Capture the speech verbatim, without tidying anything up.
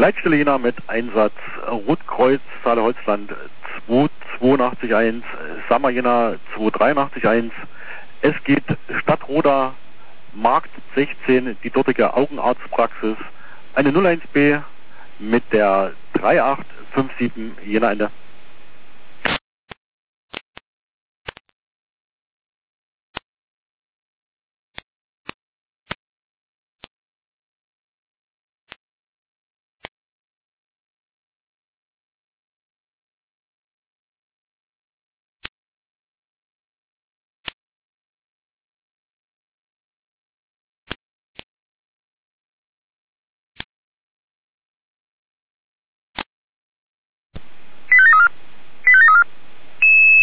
Leitstelle Jena mit Einsatz Rotkreuz, Saale Holzland zwei zwei acht eins, Sammer Jena zwei drei acht eins. Es geht Stadtroda, Markt sechzehn, die dortige Augenarztpraxis, eine null eins B mit der drei acht fünf sieben Jena Ende.